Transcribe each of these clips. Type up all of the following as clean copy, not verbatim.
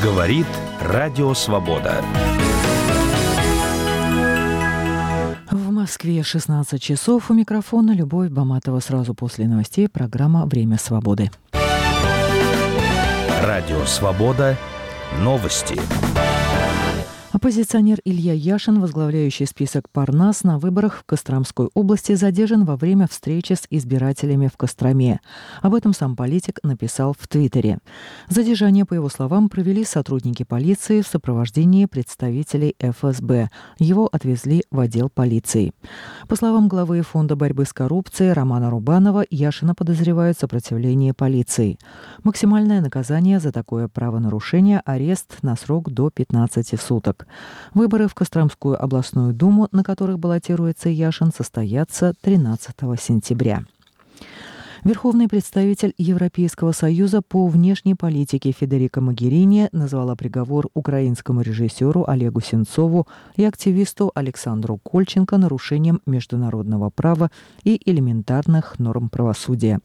Говорит Радио Свобода. В Москве 16 часов. У микрофона Любовь Баматова. Сразу после новостей программа «Время свободы». Радио Свобода. Новости. Оппозиционер Илья Яшин, возглавляющий список Парнас, на выборах в Костромской области задержан во время встречи с избирателями в Костроме. Об этом сам политик написал в Твиттере. Задержание, по его словам, провели сотрудники полиции в сопровождении представителей ФСБ. Его отвезли в отдел полиции. По словам главы Фонда борьбы с коррупцией Романа Рубанова, Яшина подозревают в сопротивлении полиции. Максимальное наказание за такое правонарушение – арест на срок до 15 суток. Выборы в Костромскую областную думу, на которых баллотируется Яшин, состоятся 13 сентября. Верховный представитель Европейского союза по внешней политике Федерико Могерини назвала приговор украинскому режиссеру Олегу Сенцову и активисту Александру Кольченко нарушением международного права и элементарных норм правосудия.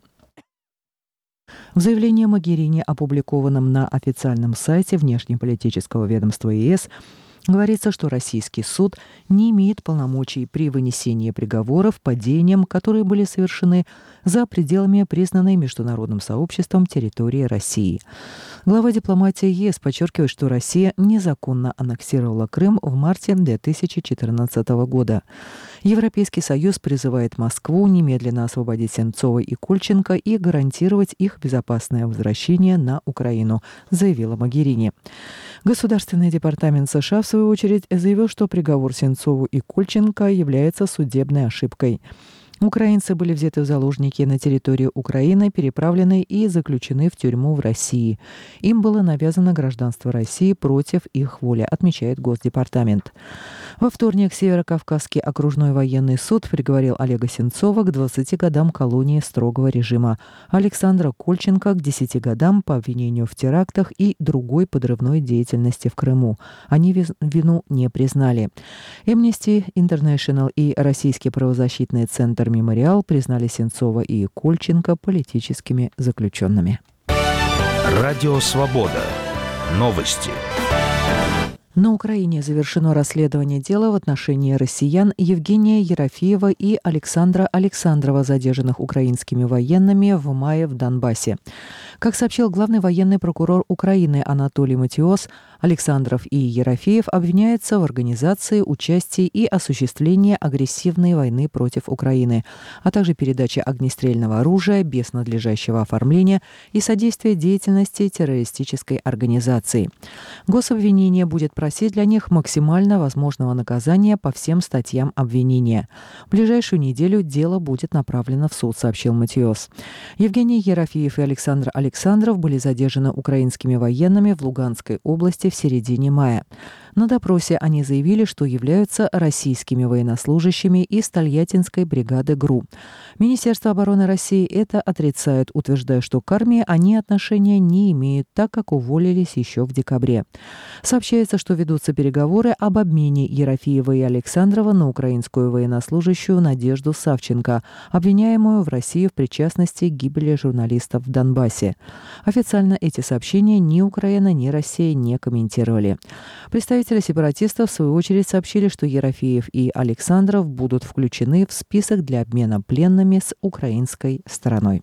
В заявлении Могерини, опубликованном на официальном сайте внешнеполитического ведомства ЕС, говорится, что российский суд не имеет полномочий при вынесении приговоров по деяниям, которые были совершены за пределами признанной международным сообществом территории России. Глава дипломатии ЕС подчеркивает, что Россия незаконно аннексировала Крым в марте 2014 года. Европейский Союз призывает Москву немедленно освободить Сенцова и Кольченко и гарантировать их безопасное возвращение на Украину, заявила Могерини. Государственный департамент США, в свою очередь, заявил, что приговор Сенцову и Кольченко является судебной ошибкой. Украинцы были взяты в заложники на территории Украины, переправлены и заключены в тюрьму в России. Им было навязано гражданство России против их воли, отмечает Госдепартамент. Во вторник Северокавказский окружной военный суд приговорил Олега Сенцова к 20 годам колонии строгого режима, Александра Кольченко к 10 годам по обвинению в терактах и другой подрывной деятельности в Крыму. Они вину не признали. Amnesty International и Российский правозащитный центр «Мемориал» признали Сенцова и Кольченко политическими заключенными. Радио Свобода. Новости. На Украине завершено расследование дела в отношении россиян Евгения Ерофеева и Александра Александрова, задержанных украинскими военными в мае в Донбассе. Как сообщил главный военный прокурор Украины Анатолий Матиос, Александров и Ерофеев обвиняются в организации, участии и осуществлении агрессивной войны против Украины, а также передаче огнестрельного оружия без надлежащего оформления и содействия деятельности террористической организации. Гособвинение будет просить для них максимально возможного наказания по всем статьям обвинения. В ближайшую неделю дело будет направлено в суд, сообщил Матиос. Евгений Ерофеев и Александр Александров были задержаны украинскими военными в Луганской области в середине мая. На допросе они заявили, что являются российскими военнослужащими из Тольяттинской бригады ГРУ. Министерство обороны России это отрицает, утверждая, что к армии они отношения не имеют, так как уволились еще в декабре. Сообщается, что ведутся переговоры об обмене Ерофеева и Александрова на украинскую военнослужащую Надежду Савченко, обвиняемую в России в причастности к гибели журналистов в Донбассе. Официально эти сообщения ни Украина, ни Россия не комментировали. Представители сепаратистов, в свою очередь, сообщили, что Ерофеев и Александров будут включены в список для обмена пленными с украинской стороной.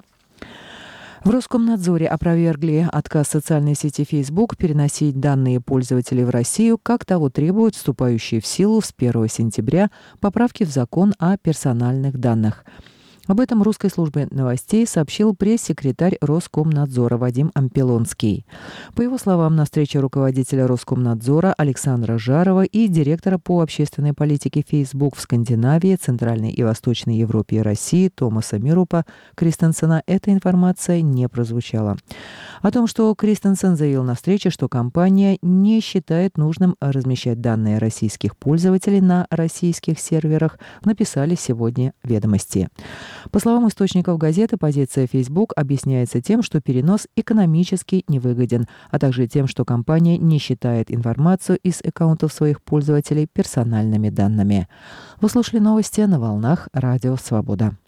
В Роскомнадзоре опровергли отказ социальной сети Facebook переносить данные пользователей в Россию, как того требуют вступающие в силу с 1 сентября поправки в закон о персональных данных. Об этом русской службе новостей сообщил пресс-секретарь Роскомнадзора Вадим Ампелонский. По его словам, на встрече руководителя Роскомнадзора Александра Жарова и директора по общественной политике Facebook в Скандинавии, Центральной и Восточной Европе и России Томаса Мирупа Кристенсена эта информация не прозвучала. О том, что Кристенсен заявил на встрече, что компания не считает нужным размещать данные российских пользователей на российских серверах, написали сегодня «Ведомости». По словам источников газеты, позиция Facebook объясняется тем, что перенос экономически невыгоден, а также тем, что компания не считает информацию из аккаунтов своих пользователей персональными данными. Вы слушали новости на волнах Радио Свобода.